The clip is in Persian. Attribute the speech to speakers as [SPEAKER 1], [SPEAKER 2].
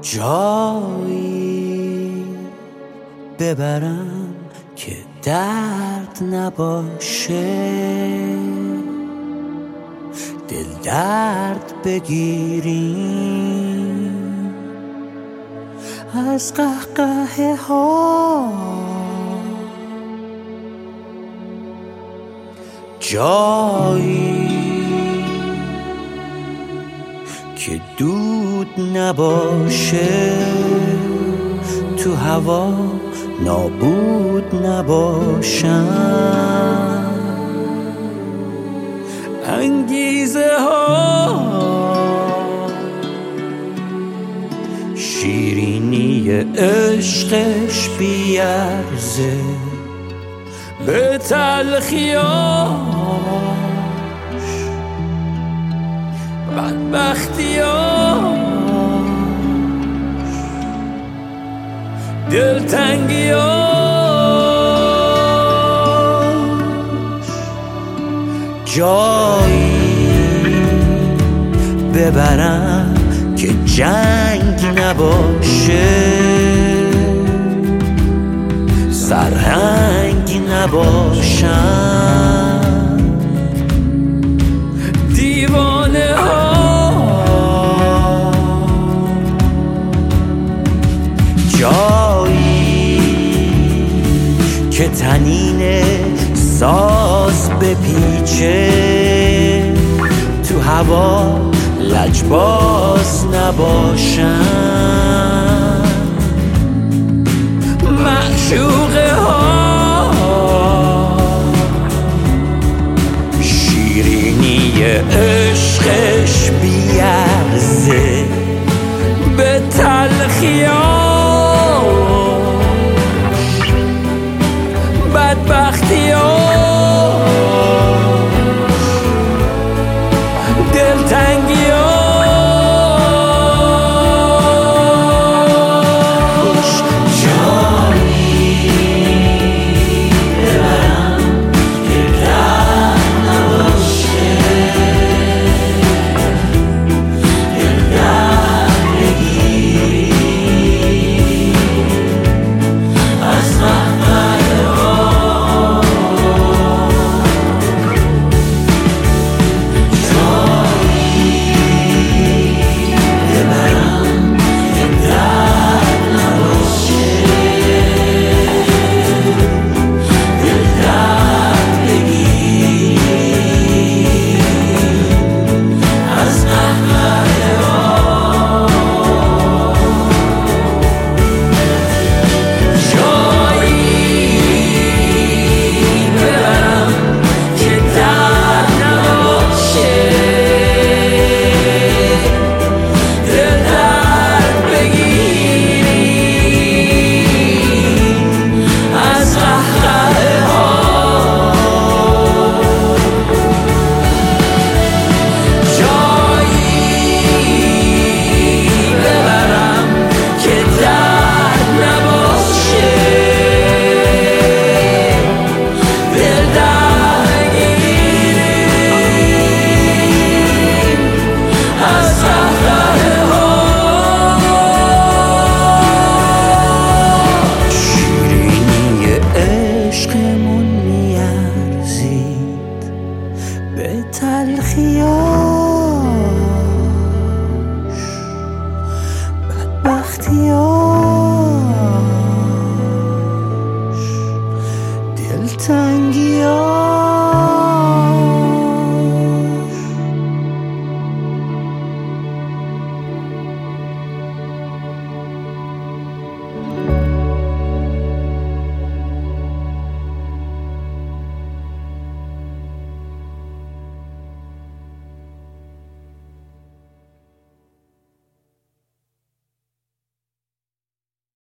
[SPEAKER 1] جایی ببرم که درد نباشه، دل درد بگیریم از قهقه ها، جایی که دود نباشه، تو هوا نابود نباشم، انگیزه ها شیرینی عشقش بیارزه به تلخیاش، بدبختیاش، دلتنگیاش، جایی ببرم که جنگ نباشه، سرهنگ نباشم، دیوانه ها، جایی که طنین ساز بپیچه، تو هوا لجباز نباشم، معشوقه ها شیرینی عشقش بیارزه به تلخیاش، بدبختیاش، دلتنگیاش، به تلخیاش، بدبختیاش، دلتنگیاش.